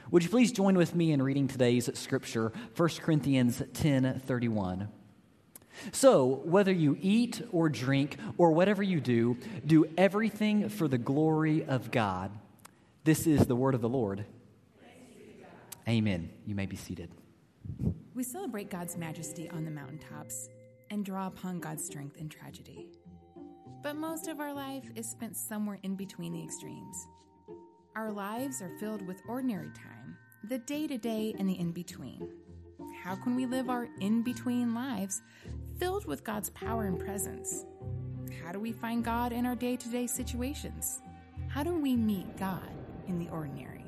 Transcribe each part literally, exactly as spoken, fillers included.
Would you please join with me in reading today's scripture, First Corinthians ten thirty-one. So, whether you eat or drink or whatever you do, do everything for the glory of God. This is the word of the Lord. Amen. You may be seated. We celebrate God's majesty on the mountaintops and draw upon God's strength in tragedy. But most of our life is spent somewhere in between the extremes. Our lives are filled with ordinary time, the day-to-day and the in-between. How can we live our in-between lives filled with God's power and presence? How do we find God in our day-to-day situations? How do we meet God in the ordinary?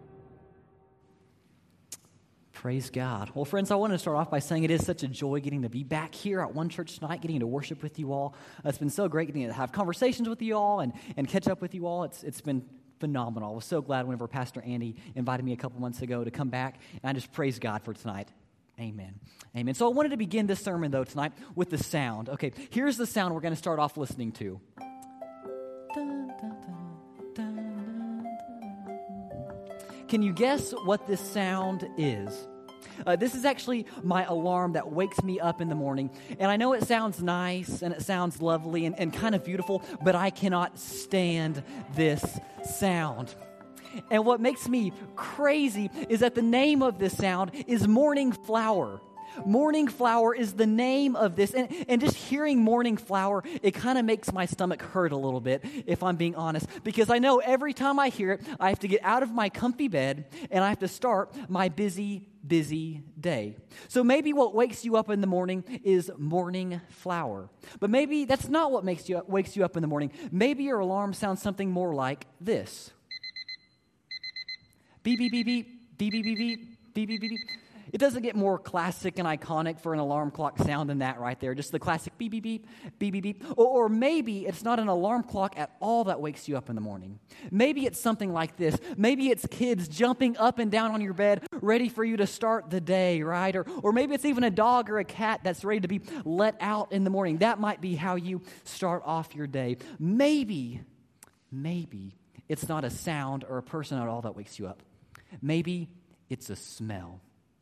Praise God. Well, friends, I want to start off by saying it is such a joy getting to be back here at One Church tonight, getting to worship with you all. Uh, it's been so great getting to have conversations with you all and, and catch up with you all. It's It's been phenomenal. I was so glad whenever Pastor Andy invited me a couple months ago to come back, and I just praise God for tonight. Amen. Amen. So I wanted to begin this sermon, though, tonight with the sound. Okay, here's the sound we're going to start off listening to. Dun, dun, dun, dun, dun, dun. Can you guess what this sound is? Uh, this is actually my alarm that wakes me up in the morning. And I know it sounds nice and it sounds lovely and, and kind of beautiful, but I cannot stand this sound. And what makes me crazy is that the name of this sound is morning flower. Morning flower is the name of this. And, and just hearing morning flower, it kind of makes my stomach hurt a little bit, if I'm being honest. Because I know every time I hear it, I have to get out of my comfy bed and I have to start my busy, busy day. So maybe what wakes you up in the morning is morning flower. But maybe that's not what makes you wakes you up in the morning. Maybe your alarm sounds something more like this. Beep, beep, beep, beep, beep, beep, beep, beep, beep, beep, beep, beep. It doesn't get more classic and iconic for an alarm clock sound than that right there. Just the classic beep, beep, beep, beep, beep, beep. Or, or maybe it's not an alarm clock at all that wakes you up in the morning. Maybe it's something like this. Maybe it's kids jumping up and down on your bed, ready for you to start the day, right? Or, or maybe it's even a dog or a cat that's ready to be let out in the morning. That might be how you start off your day. Maybe, maybe it's not a sound or a person at all that wakes you up. Maybe it's a smell.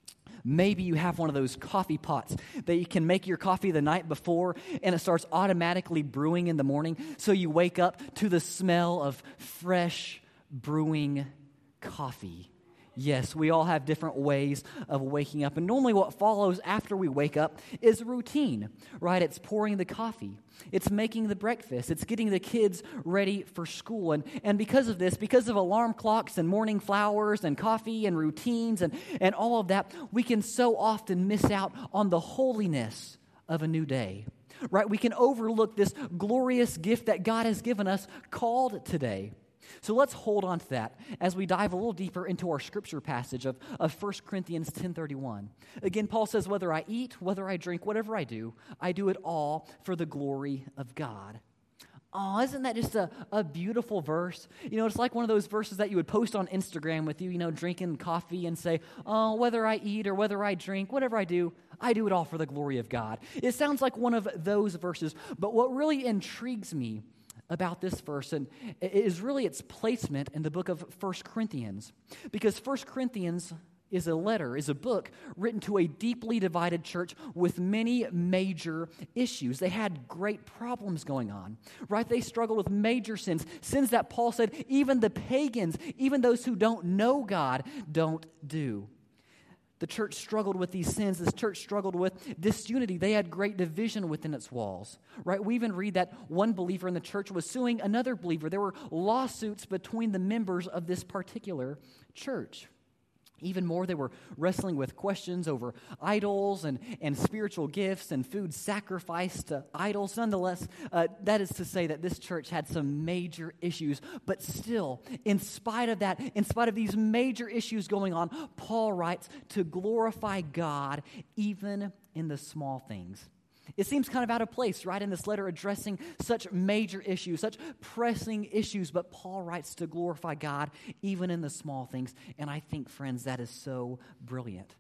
Maybe you have one of those coffee pots that you can make your coffee the night before and it starts automatically brewing in the morning. So you wake up to the smell of fresh brewing coffee. Yes, we all have different ways of waking up. And normally what follows after we wake up is routine, right? It's pouring the coffee. It's making the breakfast. It's getting the kids ready for school. And, and because of this, because of alarm clocks and morning flowers and coffee and routines and, and all of that, we can so often miss out on the holiness of a new day, right? We can overlook this glorious gift that God has given us called today. So let's hold on to that as we dive a little deeper into our scripture passage of, of First Corinthians ten thirty-one. Again, Paul says, whether I eat, whether I drink, whatever I do, I do it all for the glory of God. Oh, isn't that just a, a beautiful verse? You know, it's like one of those verses that you would post on Instagram with you, you know, drinking coffee and say, oh, whether I eat or whether I drink, whatever I do, I do it all for the glory of God. It sounds like one of those verses, but what really intrigues me about this verse and is really its placement in the book of First Corinthians. Because First Corinthians is a letter, is a book written to a deeply divided church with many major issues. They had great problems going on, right? They struggled with major sins, sins that Paul said even the pagans, even those who don't know God, don't do. The church struggled with these sins. This church struggled with disunity. They had great division within its walls, right? We even read that one believer in the church was suing another believer. There were lawsuits between the members of this particular church. Even more, they were wrestling with questions over idols and, and spiritual gifts and food sacrificed to idols. Nonetheless, uh, that is to say that this church had some major issues. But still, in spite of that, in spite of these major issues going on, Paul writes to glorify God even in the small things. It seems kind of out of place, right, in this letter addressing such major issues, such pressing issues, but Paul writes to glorify God even in the small things, and I think, friends, that is so brilliant.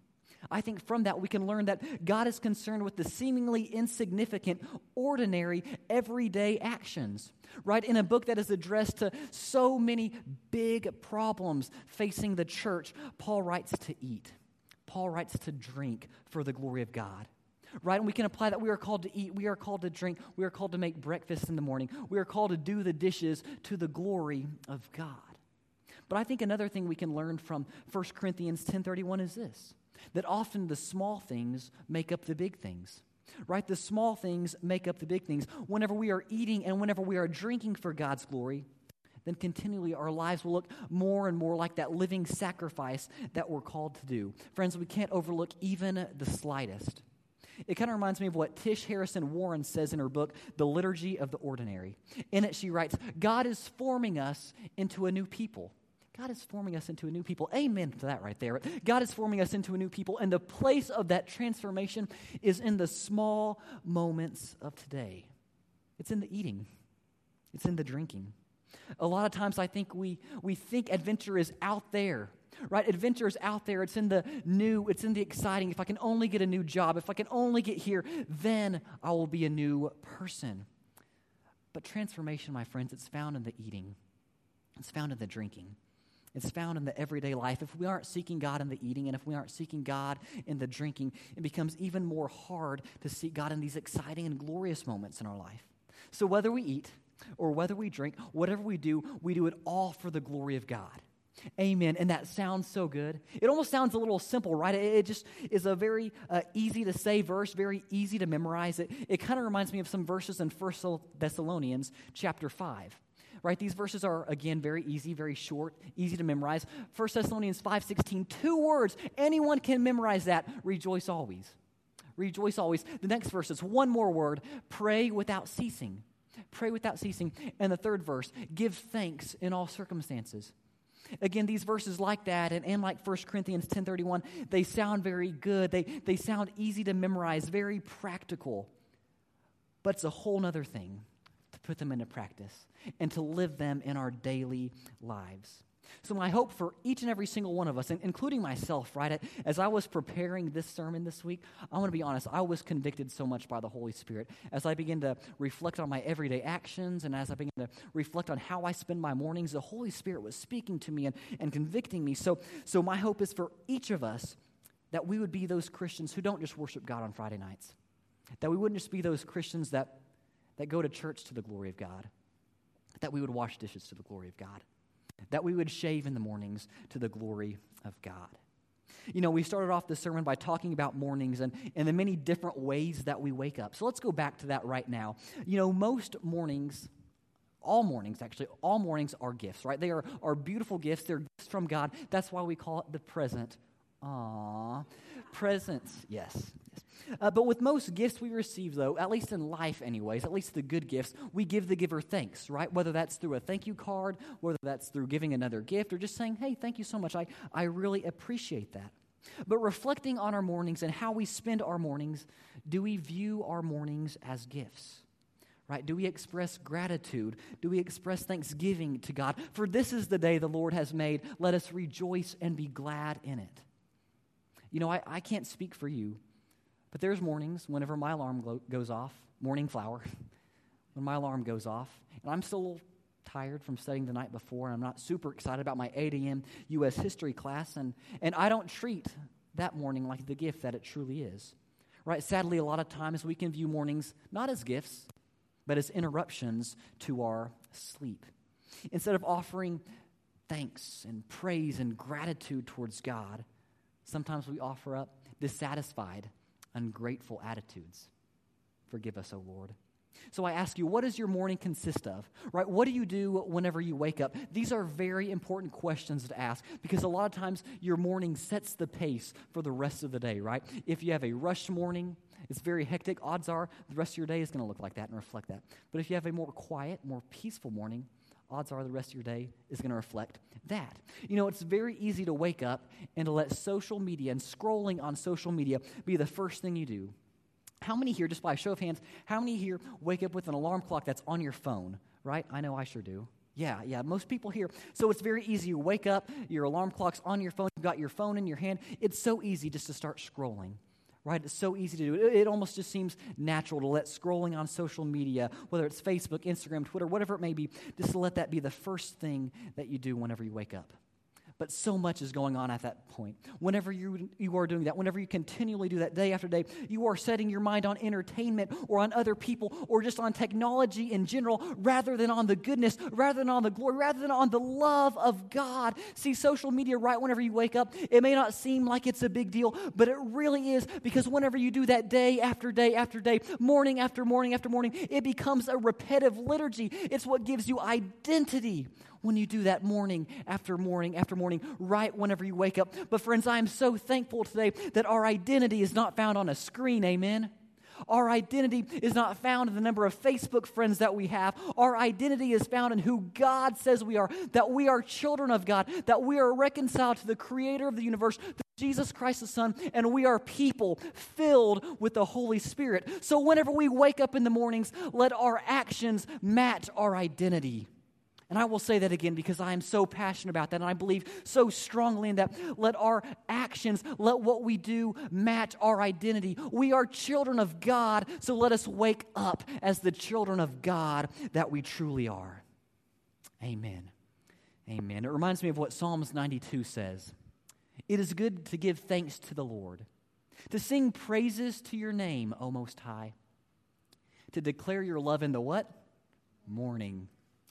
I think from that we can learn that God is concerned with the seemingly insignificant, ordinary, everyday actions. Right? In a book that is addressed to so many big problems facing the church, Paul writes to eat. Paul writes to drink for the glory of God. Right? And we can apply that. We are called to eat. We are called to drink. We are called to make breakfast in the morning. We are called to do the dishes to the glory of God. But I think another thing we can learn from First Corinthians ten thirty-one is this, that often the small things make up the big things. Right? The small things make up the big things. Whenever we are eating and whenever we are drinking for God's glory, then continually our lives will look more and more like that living sacrifice that we're called to do. Friends, we can't overlook even the slightest. It kind of reminds me of what Tish Harrison Warren says in her book, The Liturgy of the Ordinary. In it, she writes, God is forming us into a new people. God is forming us into a new people. Amen to that right there. God is forming us into a new people, and the place of that transformation is in the small moments of today. It's in the eating. It's in the drinking. A lot of times I think we, we think adventure is out there, right? Adventure is out there. It's in the new. It's in the exciting. If I can only get a new job, if I can only get here, then I will be a new person. But transformation, my friends, it's found in the eating. It's found in the drinking. It's found in the everyday life. If we aren't seeking God in the eating, and if we aren't seeking God in the drinking, it becomes even more hard to seek God in these exciting and glorious moments in our life. So whether we eat or whether we drink, whatever we do, we do it all for the glory of God. Amen. And that sounds so good. It almost sounds a little simple, right? It, it just is a very uh, easy to say verse, very easy to memorize. It, it kind of reminds me of some verses in First Thessalonians chapter five. Right, these verses are, again, very easy, very short, easy to memorize. First Thessalonians five sixteen, two words. Anyone can memorize that. Rejoice always. Rejoice always. The next verse is one more word. Pray without ceasing. Pray without ceasing. And the third verse, give thanks in all circumstances. Again, these verses like that, and, and like First Corinthians ten thirty-one, they sound very good. They, they sound easy to memorize, very practical. But it's a whole other thing to put them into practice and to live them in our daily lives. So my hope for each and every single one of us, including myself, right, as I was preparing this sermon this week, I want to be honest, I was convicted so much by the Holy Spirit. As I began to reflect on my everyday actions and as I began to reflect on how I spend my mornings, the Holy Spirit was speaking to me and, and convicting me. So, so my hope is for each of us that we would be those Christians who don't just worship God on Friday nights, that we wouldn't just be those Christians that, that go to church to the glory of God, that we would wash dishes to the glory of God, that we would shave in the mornings to the glory of God. You know, we started off the sermon by talking about mornings and, and the many different ways that we wake up. So let's go back to that right now. You know, most mornings, all mornings actually, all mornings are gifts, right? They are, are beautiful gifts. They're gifts from God. That's why we call it the present. Aww. Presents, yes. yes. Uh, but with most gifts we receive, though, at least in life anyways, at least the good gifts, we give the giver thanks, right? Whether that's through a thank you card, whether that's through giving another gift, or just saying, hey, thank you so much. I, I really appreciate that. But reflecting on our mornings and how we spend our mornings, do we view our mornings as gifts? Right? Do we express gratitude? Do we express thanksgiving to God? For this is the day the Lord has made. Let us rejoice and be glad in it. You know, I, I can't speak for you, but there's mornings whenever my alarm glo- goes off, morning flower, when my alarm goes off, and I'm still a little tired from studying the night before, and I'm not super excited about my eight a.m. U S history class, and, and I don't treat that morning like the gift that it truly is. Right? Sadly, a lot of times we can view mornings not as gifts, but as interruptions to our sleep. Instead of offering thanks and praise and gratitude towards God, sometimes we offer up dissatisfied, ungrateful attitudes. Forgive us, O Lord. So I ask you, what does your morning consist of? Right? What do you do whenever you wake up? These are very important questions to ask because a lot of times your morning sets the pace for the rest of the day, right? If you have a rushed morning, it's very hectic. Odds are the rest of your day is going to look like that and reflect that. But if you have a more quiet, more peaceful morning, odds are the rest of your day is going to reflect that. You know, it's very easy to wake up and to let social media and scrolling on social media be the first thing you do. How many here, just by a show of hands, how many here wake up with an alarm clock that's on your phone, right? I know I sure do. Yeah, yeah, most people here. So it's very easy. You wake up, your alarm clock's on your phone, you've got your phone in your hand. It's so easy just to start scrolling, right? It's so easy to do. It, it almost just seems natural to let scrolling on social media, whether it's Facebook, Instagram, Twitter, whatever it may be, just to let that be the first thing that you do whenever you wake up. But so much is going on at that point. Whenever you, you are doing that, whenever you continually do that day after day, you are setting your mind on entertainment or on other people or just on technology in general rather than on the goodness, rather than on the glory, rather than on the love of God. See, social media right whenever you wake up, it may not seem like it's a big deal, but it really is, because whenever you do that day after day after day, morning after morning after morning, it becomes a repetitive liturgy. It's what gives you identity when you do that morning after morning after morning, right whenever you wake up. But friends, I am so thankful today that our identity is not found on a screen, amen? Our identity is not found in the number of Facebook friends that we have. Our identity is found in who God says we are, that we are children of God, that we are reconciled to the Creator of the universe, Jesus Christ the Son, and we are people filled with the Holy Spirit. So whenever we wake up in the mornings, let our actions match our identity. And I will say that again because I am so passionate about that, and I believe so strongly in that. Let our actions, let what we do match our identity. We are children of God, so let us wake up as the children of God that we truly are. Amen. Amen. It reminds me of what Psalms ninety-two says. It is good to give thanks to the Lord, to sing praises to your name, O Most High, to declare your love in the what? Morning.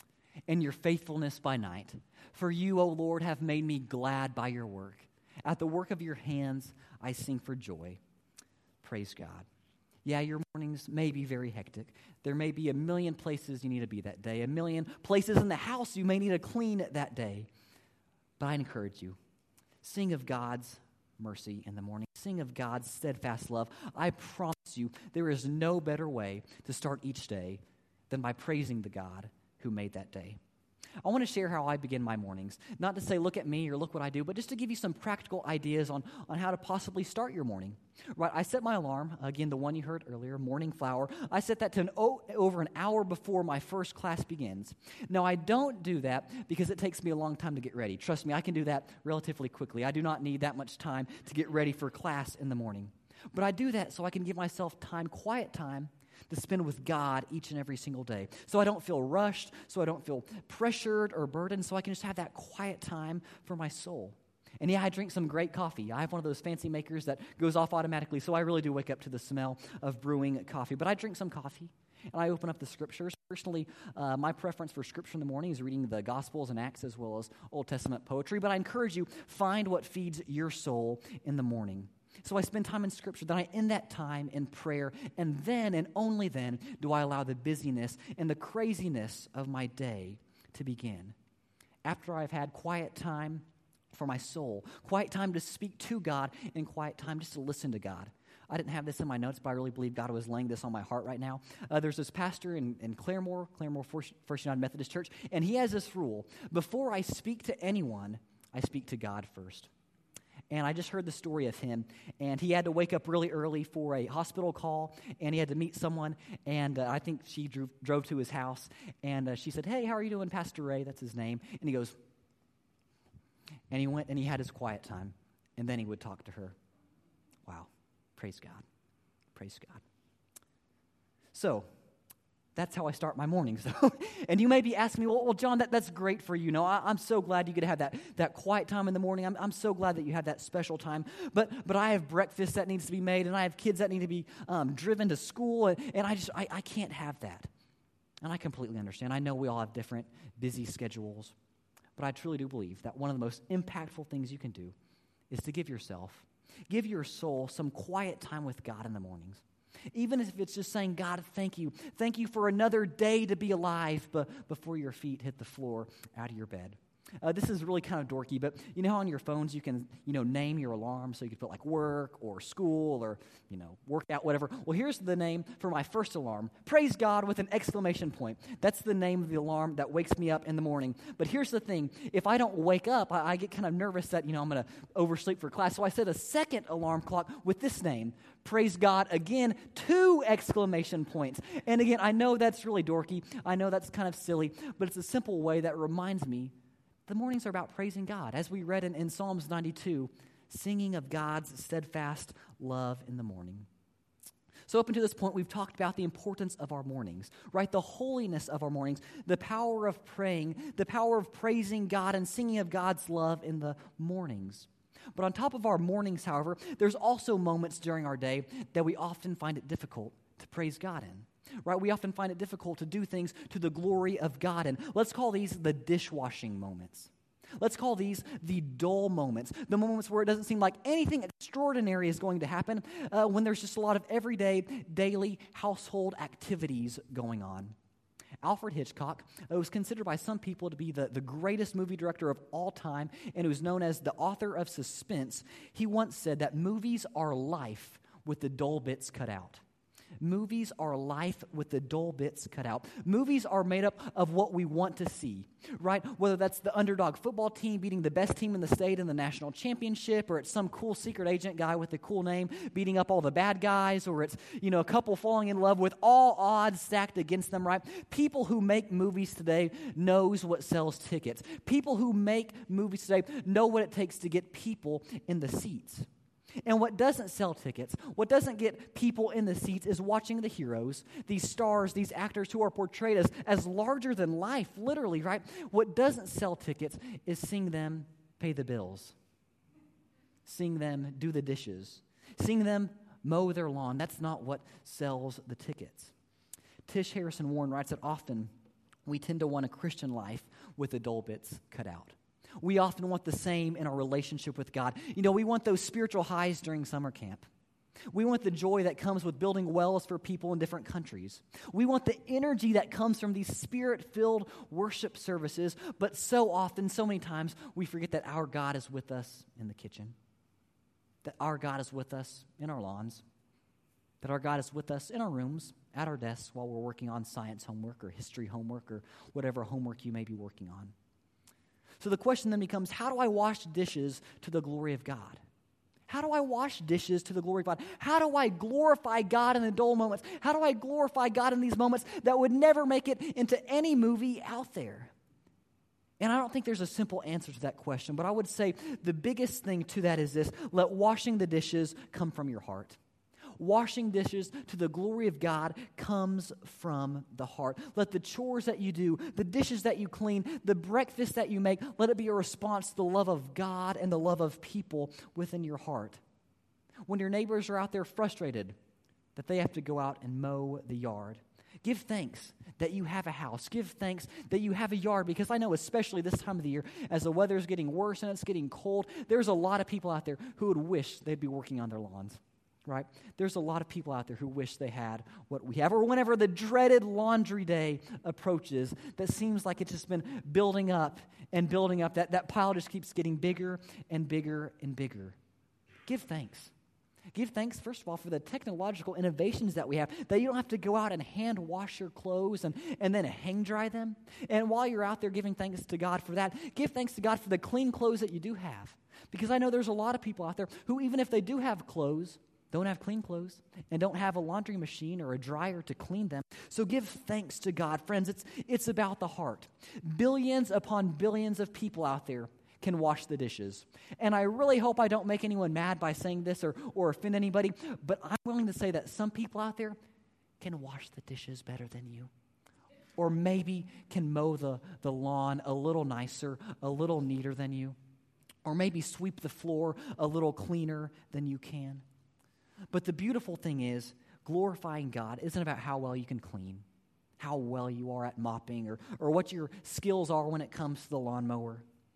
And your faithfulness by night. For you, O Lord, have made me glad by your work. At the work of your hands, I sing for joy. Praise God. Yeah, your mornings may be very hectic. There may be a million places you need to be that day, a million places in the house you may need to clean that day. But I encourage you, sing of God's mercy in the morning. Sing of God's steadfast love. I promise you, there is no better way to start each day than by praising the God who made that day. I want to share how I begin my mornings. Not to say, look at me or look what I do, but just to give you some practical ideas on, on how to possibly start your morning. Right, I set my alarm, again, the one you heard earlier, Morning Flower. I set that to an o- over an hour before my first class begins. Now, I don't do that because it takes me a long time to get ready. Trust me, I can do that relatively quickly. I do not need that much time to get ready for class in the morning. But I do that so I can give myself time, quiet time, to spend with God each and every single day. So I don't feel rushed, so I don't feel pressured or burdened, so I can just have that quiet time for my soul. And yeah, I drink some great coffee. I have one of those fancy makers that goes off automatically, so I really do wake up to the smell of brewing coffee. But I drink some coffee, and I open up the Scriptures. Personally, uh, my preference for Scripture in the morning is reading the Gospels and Acts as well as Old Testament poetry. But I encourage you, find what feeds your soul in the morning. So I spend time in Scripture, then I end that time in prayer, and then and only then do I allow the busyness and the craziness of my day to begin. After I've had quiet time for my soul, quiet time to speak to God, and quiet time just to listen to God. I didn't have this in my notes, but I really believe God was laying this on my heart right now. Uh, there's this pastor in, in Claremore, Claremore First United Methodist Church, and he has this rule. Before I speak to anyone, I speak to God first. And I just heard the story of him, and he had to wake up really early for a hospital call, and he had to meet someone, and uh, I think she drove, drove to his house, and uh, she said, "Hey, how are you doing, Pastor Ray?" That's his name. And he goes, and he went, and he had his quiet time, and then he would talk to her. Wow. Praise God. Praise God. So, that's how I start my mornings. And you may be asking me, well, well John, that, that's great for you. No, I, I'm so glad you get to have that, that quiet time in the morning. I'm, I'm so glad that you have that special time. But but I have breakfast that needs to be made, and I have kids that need to be um, driven to school, and, and I just I, I can't have that. And I completely understand. I know we all have different busy schedules, but I truly do believe that one of the most impactful things you can do is to give yourself, give your soul some quiet time with God in the mornings. Even if it's just saying, God, thank you. Thank you for another day to be alive but before your feet hit the floor out of your bed. Uh, this is really kind of dorky, but you know how on your phones you can, you know, name your alarm, so you can put like work or school or, you know, workout, whatever. Well, here's the name for my first alarm. Praise God with an exclamation point. That's the name of the alarm that wakes me up in the morning. But here's the thing. If I don't wake up, I, I get kind of nervous that, you know, I'm going to oversleep for class. So I set a second alarm clock with this name. Praise God, again, two exclamation points. And again, I know that's really dorky. I know that's kind of silly, but it's a simple way that reminds me the mornings are about praising God. As we read in, in Psalms ninety-two, singing of God's steadfast love in the morning. So up until this point, we've talked about the importance of our mornings, right? The holiness of our mornings, the power of praying, the power of praising God and singing of God's love in the mornings. But on top of our mornings, however, there's also moments during our day that we often find it difficult to praise God in. Right? We often find it difficult to do things to the glory of God. And let's call these the dishwashing moments. Let's call these the dull moments, the moments where it doesn't seem like anything extraordinary is going to happen, uh, when there's just a lot of everyday, daily household activities going on. Alfred Hitchcock uh, was considered by some people to be the, the greatest movie director of all time, and who's known as the author of suspense. He once said that movies are life with the dull bits cut out. Movies are life with the dull bits cut out. Movies are made up of what we want to see, right? Whether that's the underdog football team beating the best team in the state in the national championship, or it's some cool secret agent guy with a cool name beating up all the bad guys, or it's, you know, a couple falling in love with all odds stacked against them, right? People who make movies today knows what sells tickets. People who make movies today know what it takes to get people in the seats. And what doesn't sell tickets, what doesn't get people in the seats is watching the heroes, these stars, these actors who are portrayed as, as larger than life, literally, right? What doesn't sell tickets is seeing them pay the bills, seeing them do the dishes, seeing them mow their lawn. That's not what sells the tickets. Tish Harrison Warren writes that often we tend to want a Christian life with the dull bits cut out. We often want the same in our relationship with God. You know, we want those spiritual highs during summer camp. We want the joy that comes with building wells for people in different countries. We want the energy that comes from these spirit-filled worship services, but so often, so many times, we forget that our God is with us in the kitchen, that our God is with us in our lawns, that our God is with us in our rooms, at our desks while we're working on science homework or history homework or whatever homework you may be working on. So the question then becomes, how do I wash dishes to the glory of God? How do I wash dishes to the glory of God? How do I glorify God in the dull moments? How do I glorify God in these moments that would never make it into any movie out there? And I don't think there's a simple answer to that question, but I would say the biggest thing to that is this: let washing the dishes come from your heart. Washing dishes to the glory of God comes from the heart. Let the chores that you do, the dishes that you clean, the breakfast that you make, let it be a response to the love of God and the love of people within your heart. When your neighbors are out there frustrated that they have to go out and mow the yard, give thanks that you have a house. Give thanks that you have a yard, because I know especially this time of the year, as the weather is getting worse and it's getting cold, there's a lot of people out there who would wish they'd be working on their lawns. Right? There's a lot of people out there who wish they had what we have. Or whenever the dreaded laundry day approaches, that seems like it's just been building up and building up. That, that pile just keeps getting bigger and bigger and bigger. Give thanks. Give thanks, first of all, for the technological innovations that we have, that you don't have to go out and hand wash your clothes and, and then hang dry them. And while you're out there giving thanks to God for that, give thanks to God for the clean clothes that you do have. Because I know there's a lot of people out there who, even if they do have clothes, don't have clean clothes, and don't have a laundry machine or a dryer to clean them. So give thanks to God. Friends, it's, it's about the heart. Billions upon billions of people out there can wash the dishes. And I really hope I don't make anyone mad by saying this or, or offend anybody, but I'm willing to say that some people out there can wash the dishes better than you. Or maybe can mow the, the lawn a little nicer, a little neater than you. Or maybe sweep the floor a little cleaner than you can. But the beautiful thing is, glorifying God isn't about how well you can clean, how well you are at mopping, or, or what your skills are when it comes to the lawnmower.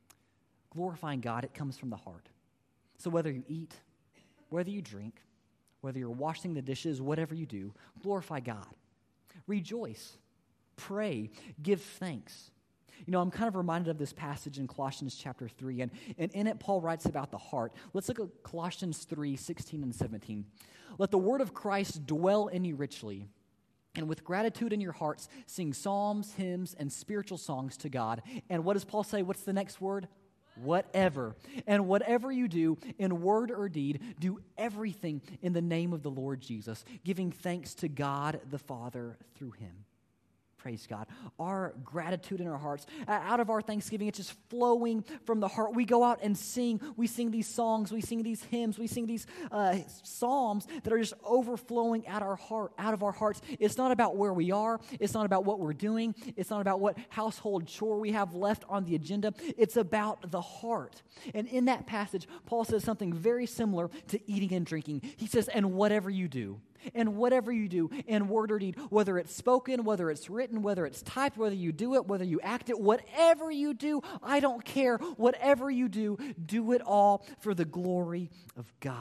Glorifying God, it comes from the heart. So whether you eat, whether you drink, whether you're washing the dishes, whatever you do, glorify God. Rejoice, pray, give thanks. You know, I'm kind of reminded of this passage in Colossians chapter three, and, and in it, Paul writes about the heart. Let's look at Colossians three, sixteen and seventeen. Let the word of Christ dwell in you richly, and with gratitude in your hearts, sing psalms, hymns, and spiritual songs to God. And what does Paul say? What's the next word? Whatever. And whatever you do, in word or deed, do everything in the name of the Lord Jesus, giving thanks to God the Father through him. Praise God. Our gratitude in our hearts, out of our thanksgiving, it's just flowing from the heart. We go out and sing. We sing these songs. We sing these hymns. We sing these uh, psalms that are just overflowing out our heart, out of our hearts. It's not about where we are. It's not about what we're doing. It's not about what household chore we have left on the agenda. It's about the heart. And in that passage, Paul says something very similar to eating and drinking. He says, and whatever you do, and whatever you do in word or deed, whether it's spoken, whether it's written, whether it's typed, whether you do it, whether you act it, whatever you do, I don't care. Whatever you do, do it all for the glory of God.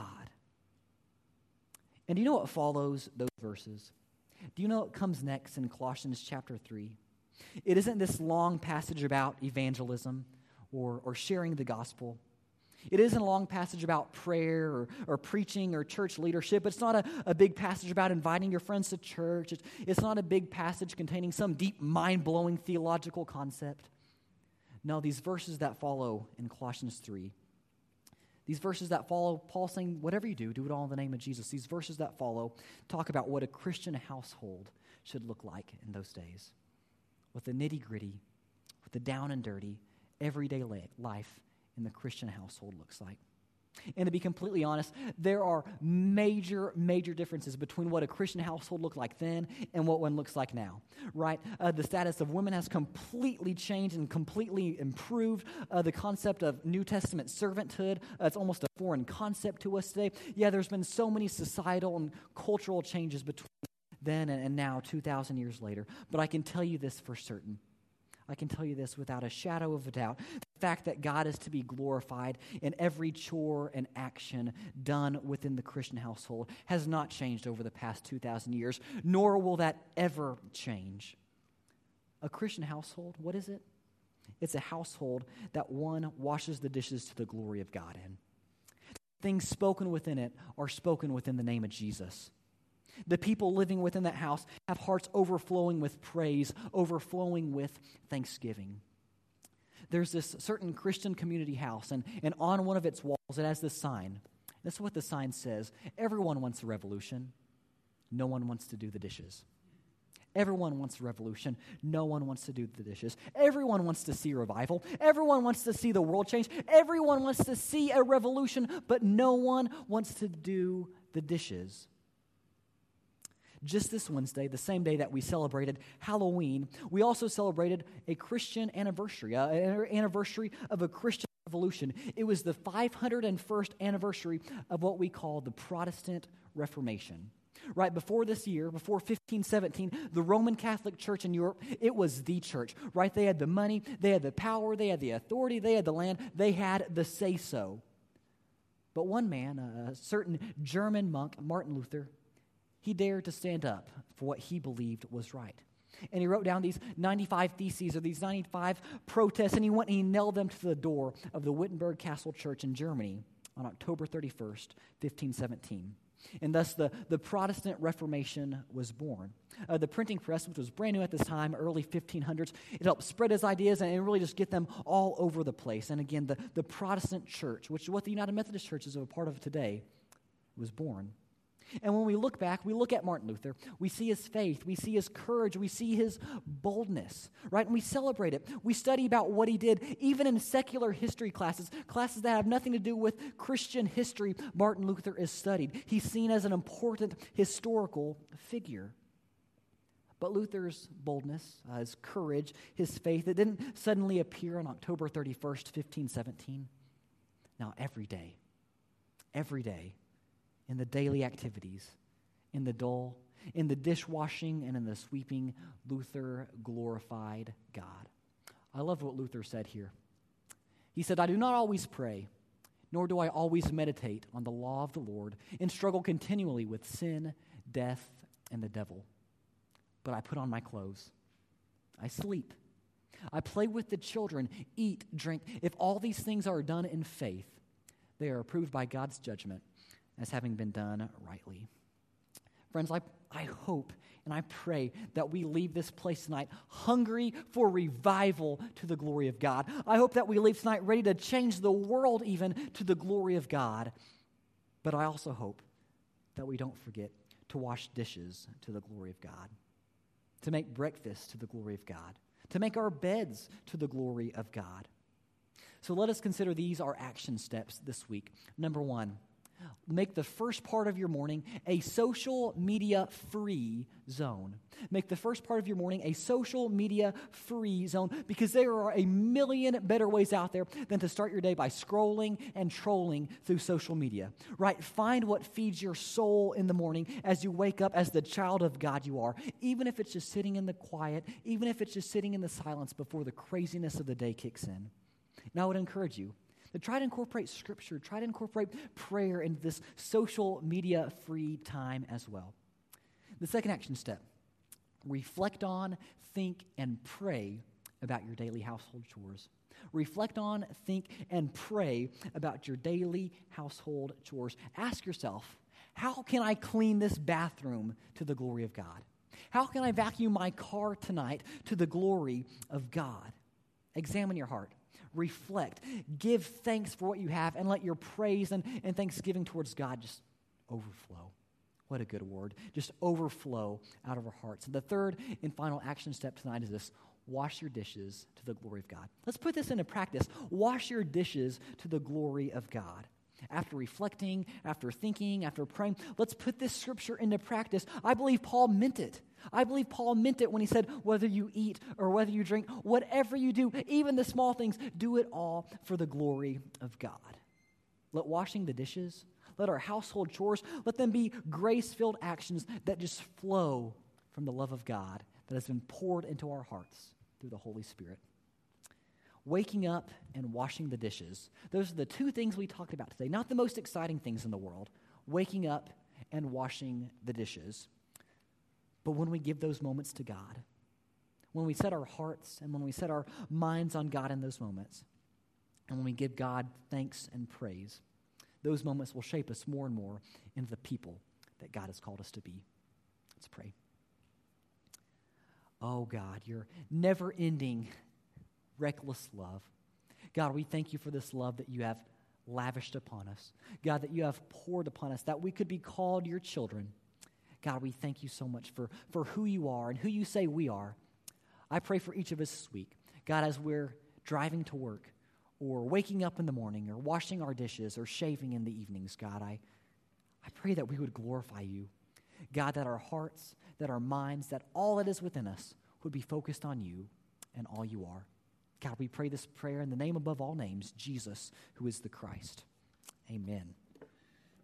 And do you know what follows those verses? Do you know what comes next in Colossians chapter three? It isn't this long passage about evangelism or, or sharing the gospel. It isn't a long passage about prayer or, or preaching or church leadership. It's not a, a big passage about inviting your friends to church. It's, it's not a big passage containing some deep, mind-blowing theological concept. No, these verses that follow in Colossians three, these verses that follow, Paul saying, whatever you do, do it all in the name of Jesus. These verses that follow talk about what a Christian household should look like in those days, with the nitty-gritty, with the down and dirty, everyday life in the Christian household looks like. And to be completely honest, there are major, major differences between what a Christian household looked like then and what one looks like now, right? Uh, the status of women has completely changed and completely improved. Uh, the concept of New Testament servanthood, uh, it's almost a foreign concept to us today. Yeah, there's been so many societal and cultural changes between then and, and now, two thousand years later. But I can tell you this for certain. I can tell you this without a shadow of a doubt. The fact that God is to be glorified in every chore and action done within the Christian household has not changed over the past two thousand years, nor will that ever change. A Christian household, what is it? It's a household that one washes the dishes to the glory of God in. Things spoken within it are spoken within the name of Jesus. The people living within that house have hearts overflowing with praise, overflowing with thanksgiving. There's this certain Christian community house, and, and on one of its walls it has this sign. This is what the sign says. Everyone wants a revolution. No one wants to do the dishes. Everyone wants a revolution. No one wants to do the dishes. Everyone wants to see revival. Everyone wants to see the world change. Everyone wants to see a revolution, but no one wants to do the dishes. Just this Wednesday, the same day that we celebrated Halloween, we also celebrated a Christian anniversary, uh, an anniversary of a Christian revolution. It was the five hundred first anniversary of what we call the Protestant Reformation. Right before this year, before fifteen seventeen, the Roman Catholic Church in Europe, it was the church, right? They had the money, they had the power, they had the authority, they had the land, they had the say-so. But one man, a certain German monk, Martin Luther, he dared to stand up for what he believed was right. And he wrote down these ninety-five theses or these ninety-five protests, and he went and he nailed them to the door of the Wittenberg Castle Church in Germany on October thirty-first, fifteen seventeen. And thus the, the Protestant Reformation was born. Uh, the printing press, which was brand new at this time, early fifteen hundreds, it helped spread his ideas and really just get them all over the place. And again, the, the Protestant church, which is what the United Methodist Church is a part of today, was born. And when we look back, we look at Martin Luther, we see his faith, we see his courage, we see his boldness, right? And we celebrate it. We study about what he did, even in secular history classes, classes that have nothing to do with Christian history. Martin Luther is studied. He's seen as an important historical figure. But Luther's boldness, uh, his courage, his faith, it didn't suddenly appear on October thirty-first, fifteen seventeen. Now, every day, every day, in the daily activities, in the dull, in the dishwashing, and in the sweeping, Luther glorified God. I love what Luther said here. He said, I do not always pray, nor do I always meditate on the law of the Lord and struggle continually with sin, death, and the devil. But I put on my clothes. I sleep, I play with the children, eat, drink. If all these things are done in faith, they are approved by God's judgment as having been done rightly. Friends, I, I hope and I pray that we leave this place tonight hungry for revival to the glory of God. I hope that we leave tonight ready to change the world even to the glory of God. But I also hope that we don't forget to wash dishes to the glory of God, to make breakfast to the glory of God, to make our beds to the glory of God. So let us consider these our action steps this week. Number one, make the first part of your morning a social media free zone. Make the first part of your morning a social media free zone, because there are a million better ways out there than to start your day by scrolling and trolling through social media. Right? Find what feeds your soul in the morning as you wake up as the child of God you are, even if it's just sitting in the quiet, even if it's just sitting in the silence before the craziness of the day kicks in. Now I would encourage you to try to incorporate Scripture, try to incorporate prayer into this social media free time as well. The second action step, reflect on, think, and pray about your daily household chores. Reflect on, think, and pray about your daily household chores. Ask yourself, how can I clean this bathroom to the glory of God? How can I vacuum my car tonight to the glory of God? Examine your heart. Reflect. Give thanks for what you have, and let your praise and, and thanksgiving towards God just overflow. What a good word. Just overflow out of our hearts. And the third and final action step tonight is this: wash your dishes to the glory of God. Let's put this into practice. Wash your dishes to the glory of God. After reflecting, after thinking, after praying, let's put this scripture into practice. I believe Paul meant it. I believe Paul meant it when he said, whether you eat or whether you drink, whatever you do, even the small things, do it all for the glory of God. Let washing the dishes, let our household chores, let them be grace-filled actions that just flow from the love of God that has been poured into our hearts through the Holy Spirit. Waking up and washing the dishes. Those are the two things we talked about today. Not the most exciting things in the world. Waking up and washing the dishes. But when we give those moments to God, when we set our hearts and when we set our minds on God in those moments, and when we give God thanks and praise, those moments will shape us more and more into the people that God has called us to be. Let's pray. Oh God, your never-ending reckless love. God, we thank you for this love that you have lavished upon us. God, that you have poured upon us, that we could be called your children. God, we thank you so much for, for who you are and who you say we are. I pray for each of us this week. God, as we're driving to work or waking up in the morning or washing our dishes or shaving in the evenings, God, I, I pray that we would glorify you. God, that our hearts, that our minds, that all that is within us would be focused on you and all you are. God, we pray this prayer in the name above all names, Jesus, who is the Christ. Amen.